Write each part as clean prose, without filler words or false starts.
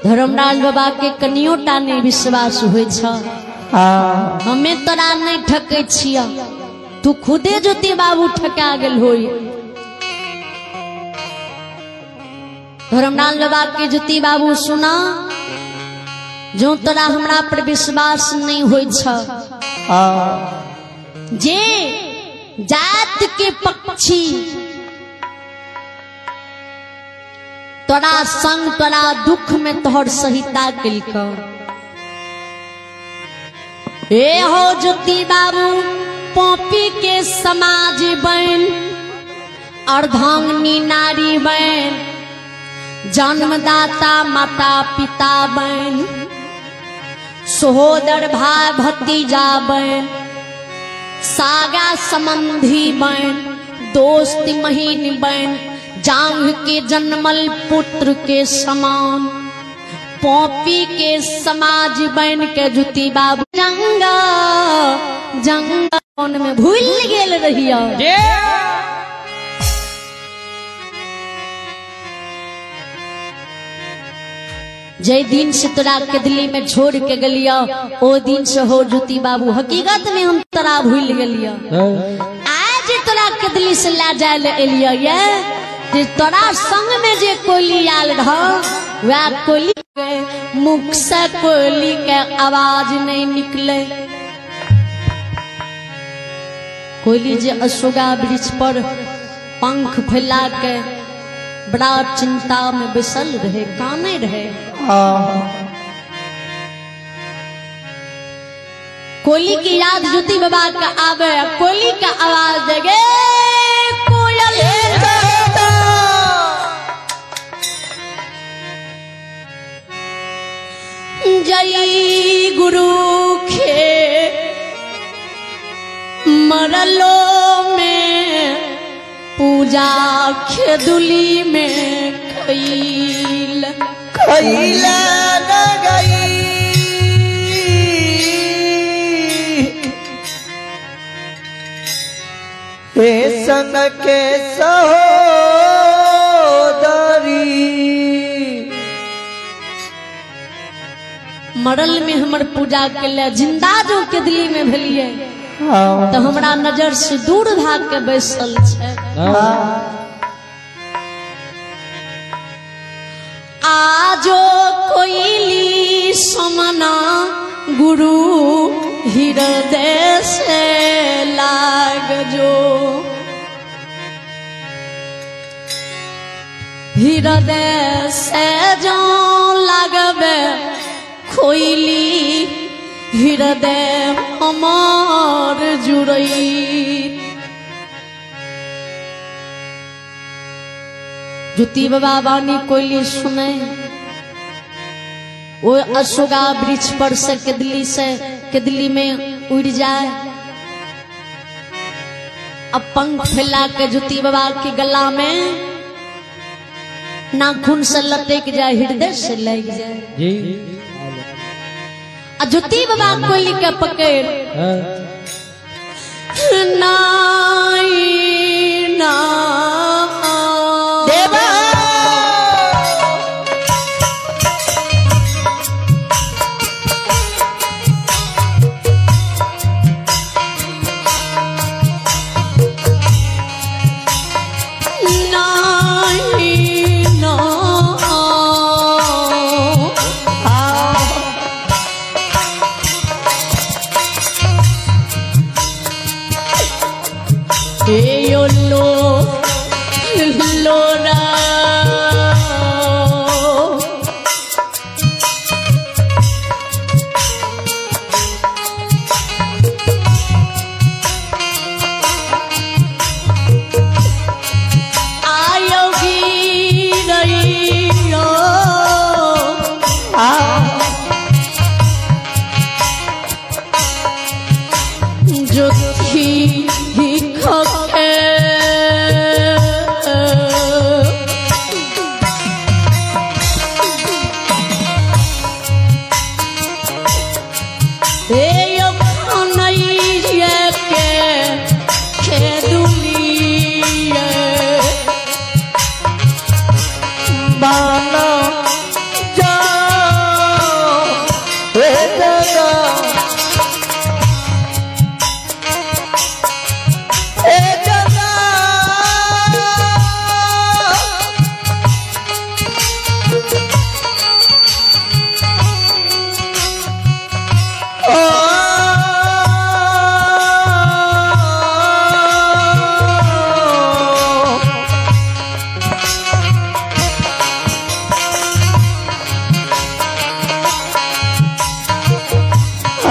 धर्मराज बाबा के कनियो टा नहीं विश्वास हुए छ। हमें तोरा नहीं ठकै छिया, तू खुदे ज्योति बाबू ठका गेल होई। धर्मराज बाबा के ज्योति बाबू सुना, जो तोरा हमरा पर विश्वास नहीं होई छ, जे जात के पक्षी तोरा संग तोरा दुख में तोहर सहिता कलक। ए हो ज्योति बाबू पोपी के समाज बन, अर्धांगिनी नारी बन, जन्मदाता माता पिता बन, सहोदर भाई भतीजा बन, सागा संबंधी बन, दोस्त महीन बन, जांघ के जन्मल पुत्र के समान पोपी के समाज बन के ज्योति बाबू जंगा जंगा में भूल गेल रहिया। जय दिन से तोरा केदली में छोड़ के गलिया, ओ दिन से हो ज्योति बाबू हकीकत में हम तोरा भूल गलिया। आज तोरा केदली से ला जाए एलिया, ये तोरा संग में जे कोयली आल रहा, वह कोयली के मुख से कोयली के आवाज नहीं निकले। कोयली जे अशोका वृक्ष पर पंख फैला के बड़ा चिंता में बैसल रहे, काने रहे। कोयली की याद ज्योति बाबा का आवे, कोयली का आवाज देगे कोयल जय गुरु खे मरलो में पूजा खेदुली में खैल खैला न गई हे संग के सहोदरी। मरल में हमर पूजा के लिए, जिंदा जो केदली में भेलिए तो हमरा नजर से दूर भाग के बैसल छे। आजो कोयली समना गुरु हृदय से लाग जो, हृदय से जो लागबे कोयली हृदय हमार जुड़ई। ज्योति बाबा वाणी कोयली सुने, वो अशोका वृक्ष पर से केदली में उड़ जाए, अब पंख फैला के ज्योति बाबा के गला में नाखून से लटक जाए, हृदय से लग जाए। ज्योति बाबा कोयली के पकड़ नाई ना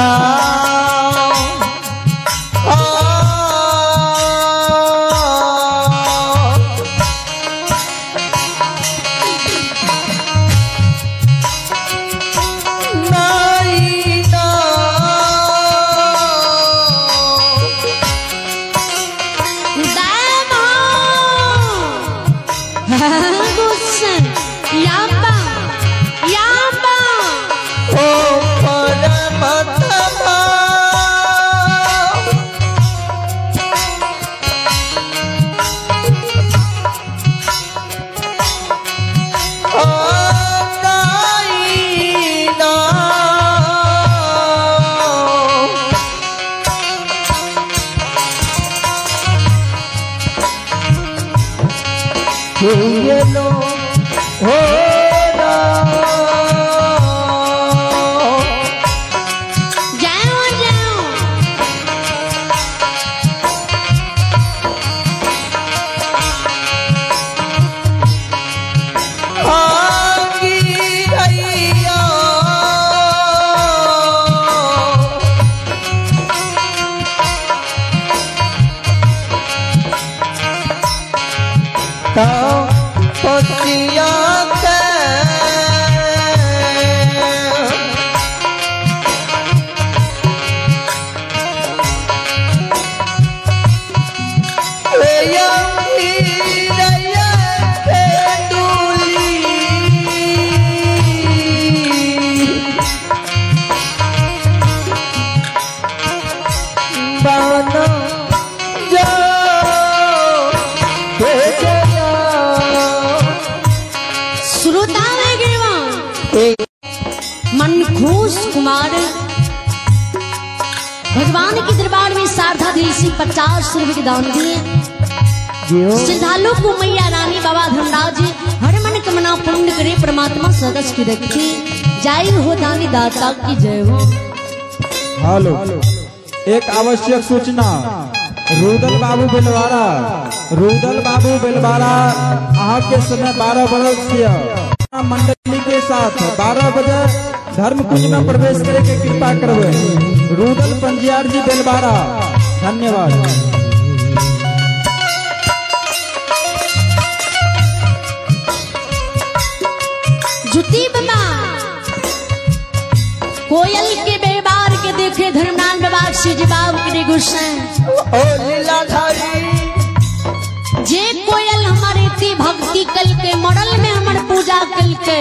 लो हो जाओ जाओ आगी रैया पतिया के मनखूस कुमार भगवान के दरबार में शारदा देवी से 50 रुपए के दान दिए। श्रद्धालु को मैया रानी बाबा धनराज हर मन कामना पूर्ण करे, परमात्मा सदस्य की रखे। जय हो दानी दाता की जय हो। हेलो, एक आवश्यक सूचना। रुदल बाबू बेलवारा अहाँ के समय 12 बरस मंडली के साथ 12 बजे धर्म कुंज में प्रवेश करे के कृपा करवे। रुदल पंजियार जी बेलवारा, धन्यवाद। जुती बता कोयल के व्यवहार के देखे धर्मनाथ बाबा से जवाब करे गुस्सा ओ लीलाधारी जे कोयल हमारे ती भक्ति कल के मॉडल में हमारे पूजा कल के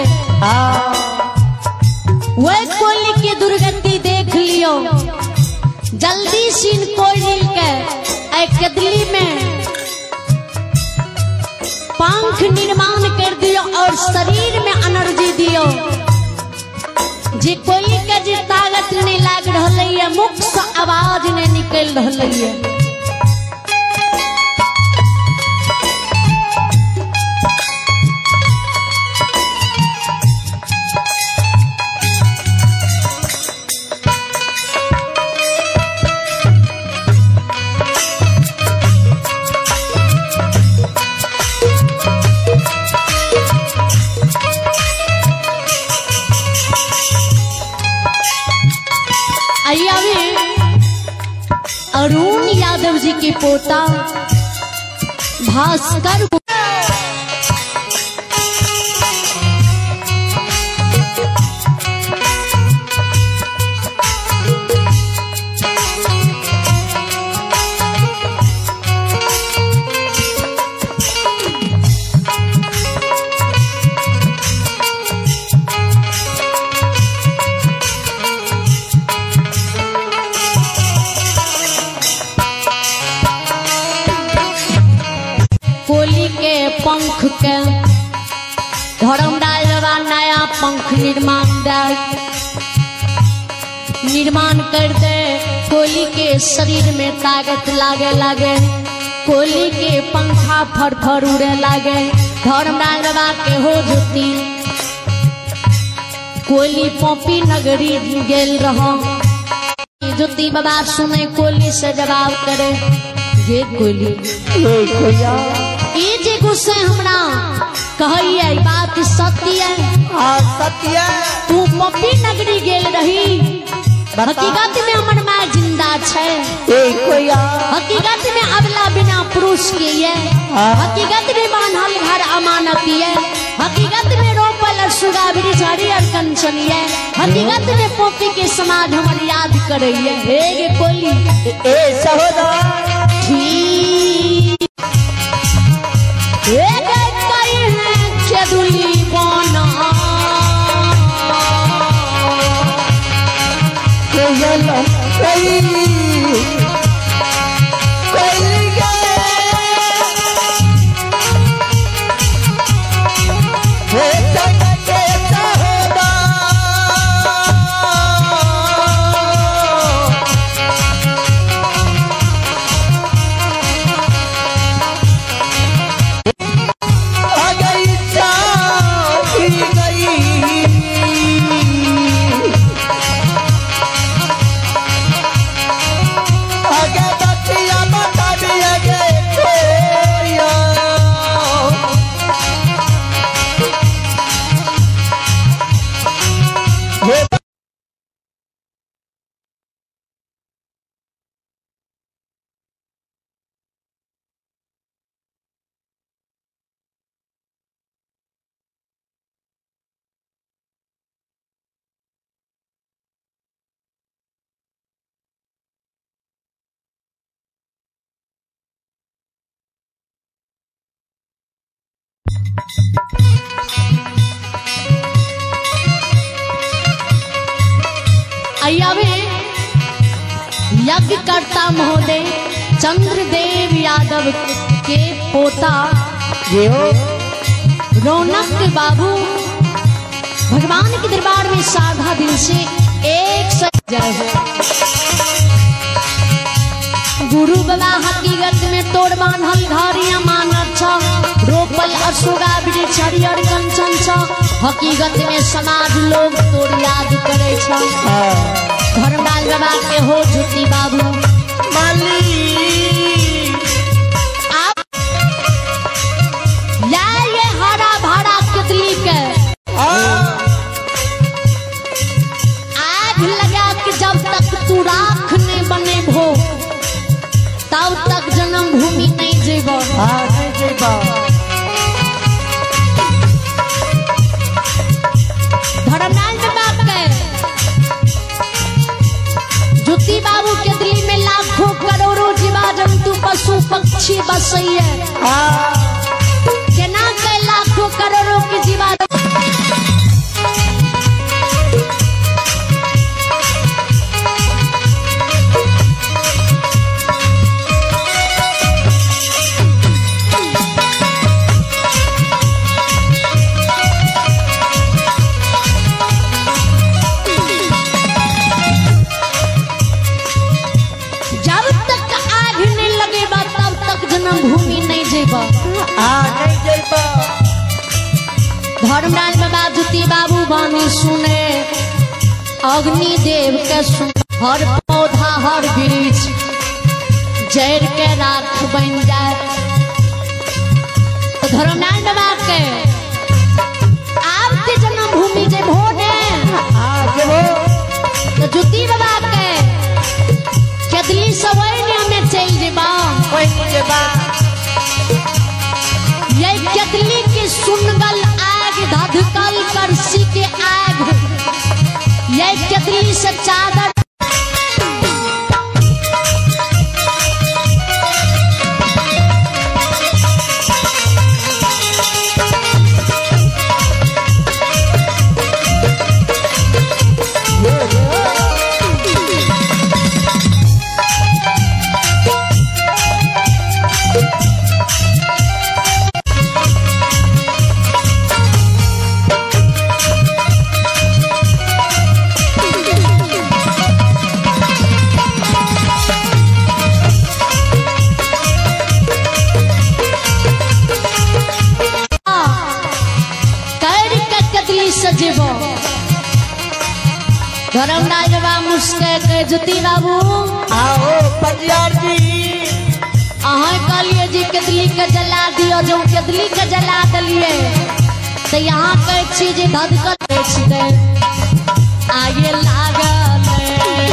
वह कोयल की दुर्गति देख लियो। जल्दी सीन कोयल के कदली में पंख निर्माण कर दियो और शरीर में एनर्जी दियो। जे कोयल के जे ताकत नहीं लाग रही है, मुख से आवाज नहीं निकल रही है। अरुण यादव जी के पोता भास्कर पंख के धर्मराज बाबा नया पंख निर्माण कर दे। कोली के शरीर में ताकत लागे कोली के पंखा फर उड़े लागे। धर्मराज बाबा के हो जुती कोली पोपी नगरी गेल रहो। जुती बाबा सुने कोली से जवाब करे, ये कोली जे गुस्से हमरा कहिए बात सत्य है। सत्य तू पपी नगरी गेल रही हकीकत में हमर माय जिंदा छै। हकीकत में अबला बिना पुरुष के ये, हकीकत में बांधल घर अमानत ये, हकीकत में रोपल सुगा बिरिछ हरियर कंचन ये, हकीकत में पोपी के समाज हमर याद करे ये। हे गे कोली ए सहोदर ठीक ए गे कई है चेदुली बना यज्ञकर्ता महोदय चंद्रदेव यादव के पोता रौनक बाबू भगवान के दरबार में साधा दिल से एक जय हो। गुरु बाबा हकीकत में तोड़ बांधल घरिया मानत छ, रोपल अशोका बिरिछ हरियर कंचन छ, हकीकत में समाज लोग तोड़ याद करे छ। धर्मलाल बाबा के हो ज्योति बाबू माली आप या ये हरा भरा कितली के आग लगा के जब तक तू राख नहीं बने भो तब तक जन्म भूमि नहीं जेबो। नहीं जेबो। धर्मलाल बाबा के ज्योति बाबू के दिल में लाखों करोड़ों जीवा जंतु पशु पक्षी बसैये, केना के लाखों करोड़ों के जीवा भूमि नहीं जेबा। नहीं जेबा। धर्मलाल बाबा ज्योति बाबू बानी सुने अग्नि देव के सुन, हर पौधा हर वृक्ष जड़ के राख बन जाए। तो धर्मलाल बाबा के आपके जन्म भूमि जे भोने तो ज्योति बाबा के केदली सवैन्य में चल जेबा। ये केदली के सुनगल आग धधकल करसी के आग, ये केदली से चादर सजेबो। धर्मलाल बाबा मुस्के के ज्योति बाबू आओ पंजार जी अहाँ कहलिए जी केदली के जला दियो, जो केदली के जला दिलिए तो यहाँ कहे छी जे धधकत छै आगे लागल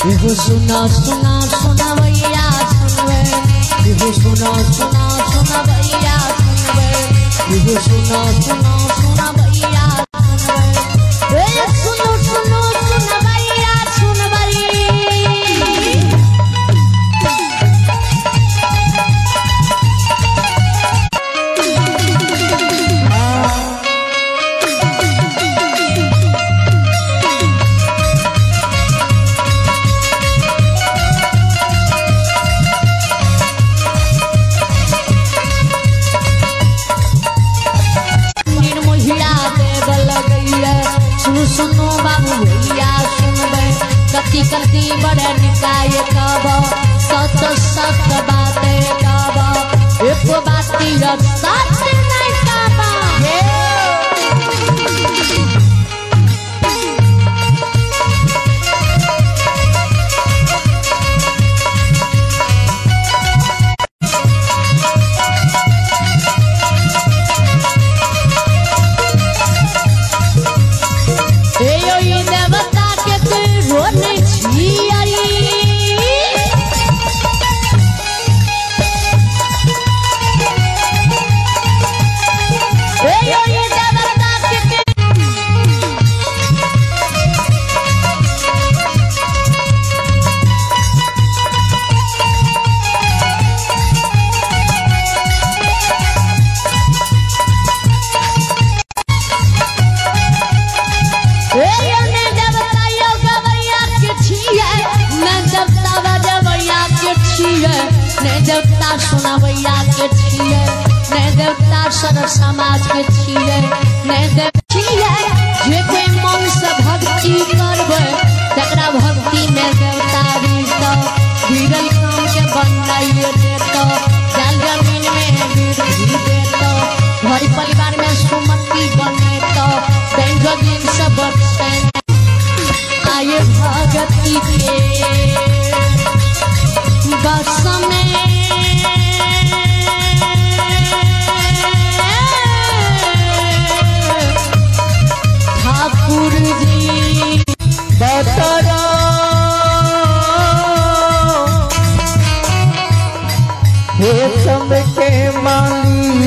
इहो सुना सुना सुना भैया सुनवे, इहो सुना सुना सुना भैया सुनवे, इहो सुना सुना सुना भैया सुनवे, ए सुनो सुनो सुना भैया सुनवे। सुनो बाबू भैया सुनबे, कति कति बड़े निकाय कब सत सत बाते कब एक बाती सच नहीं कब। देवता सुना भैया के छिए, ने देवता सर समाज के छिए, ने छिए जे कोई मन से भक्ति करबे तकरा भक्ति में देवता रीत गिरल काम के बनाइए देत, जल जमीन में वृद्धि देत, घर परिवार में सुमति बनेत, बैंक दिन से बचे आए भगति के बस में। ठाकुर जी बतरा हे सब के माली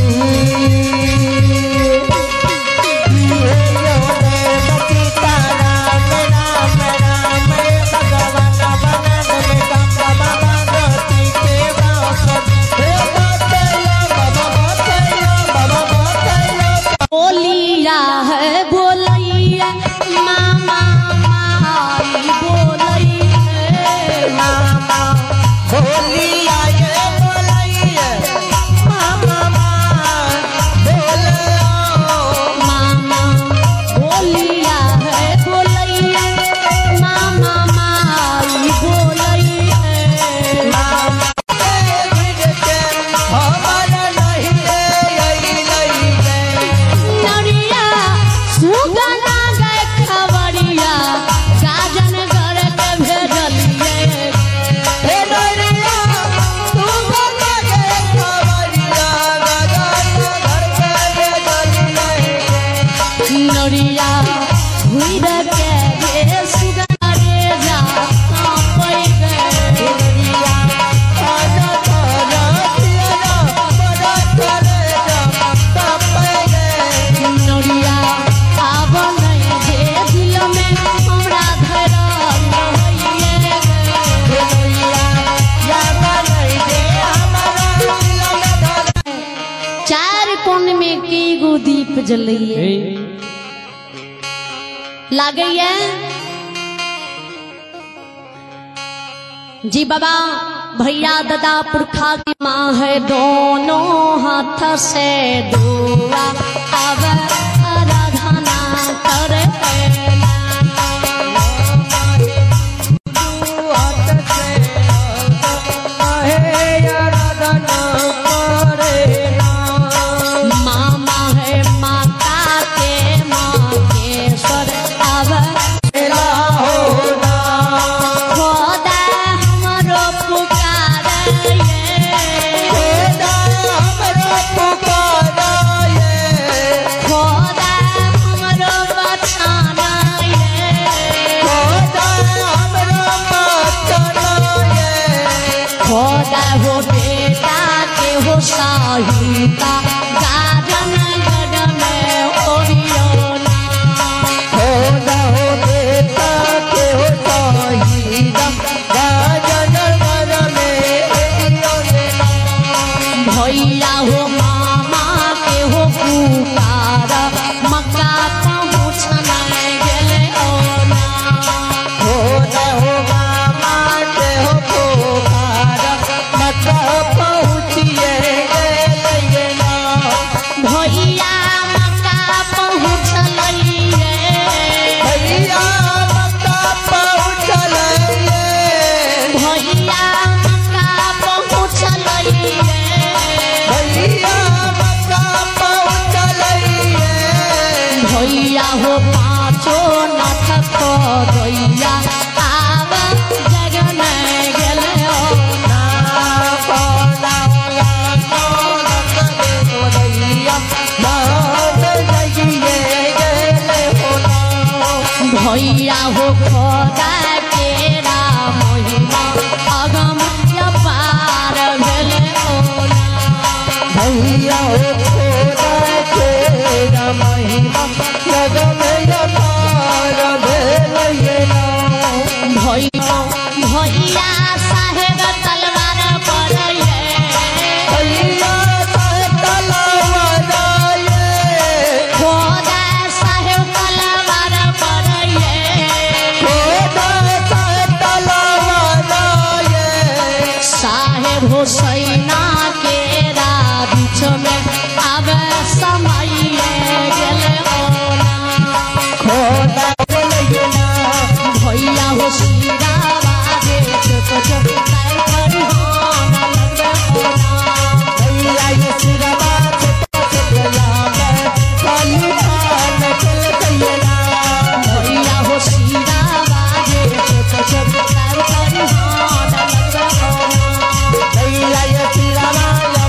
दीप जलिए लागैया जी बाबा भैया दादा पुरखा की माँ है, दोनों हाथ से दुआ अब आराधना करे भैया मक्का पहुँचलिए भैया मक्का पहुँचलिए भैया हो पाँचो नाथ खोदैया आब जगन गेले हो ना पौला भैया नाथ जगिए गेले हो ना भैया हो खोदा केरा महिमा अगम अपार भेले हो भैया खोदा तेरा महिमा जगम अपार भेलये ना भैया साहेब तलवार पर भैया तलवार खोदा साहेब तलवार पर तलवार साहेब हुसैना केरा बीच में अब समय गेले ओना खोदा बोलिए ना भैया हो शीरा बाजे चुप चुप तार परिहान लगबे ओना भैया ये सिरवा चला काली पान चल गई ना भैया हो शीरा बाजे चुप चुप तार परिहान लगबे ओना भैया ये सिरवा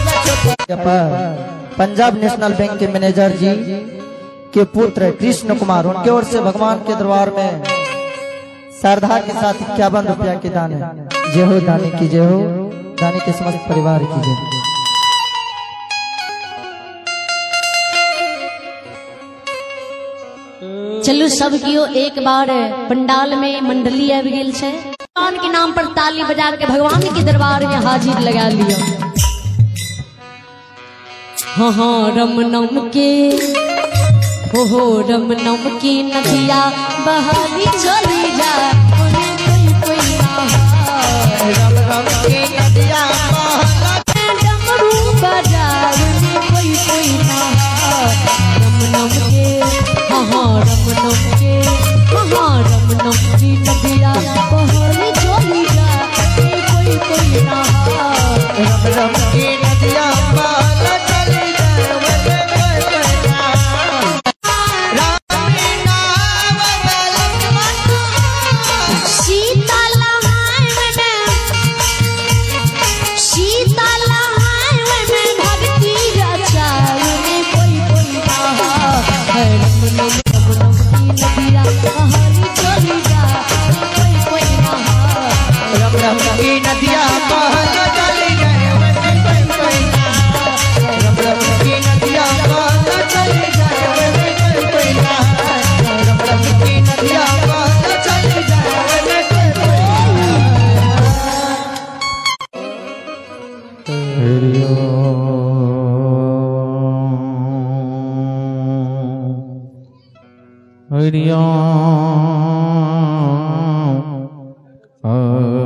पंजाब नेशनल बैंक के मैनेजर जी के पुत्र कृष्ण कुमार, उनके ओर से भगवान के दरबार में श्रद्धा के साथ 51 रुपया के दान है। जय हो दानी की जय हो, दानी के समस्त परिवार की जय। चलू सब कियो एक बार पंडाल में मंडली आबि गेल छै, भगवान के नाम पर ताली बजा के भगवान के दरबार में हाजिर लगा लियो। हाँ हाँ रम नम के हो रम नम की नदिया बहाली चली जा कोई कोई ना रम रम की नदिया डमरू बाजार में कोई ना रम नम के हाँ रम नम के हाँ रम नम की नदिया बहाली चली जा कोई ना रम रम की नदिया चली नदिया बहल चली जाए कोई ना रम रम की नदिया बहल चली जाए कोई ना रम रम की नदिया बहल चली जाए हरिओम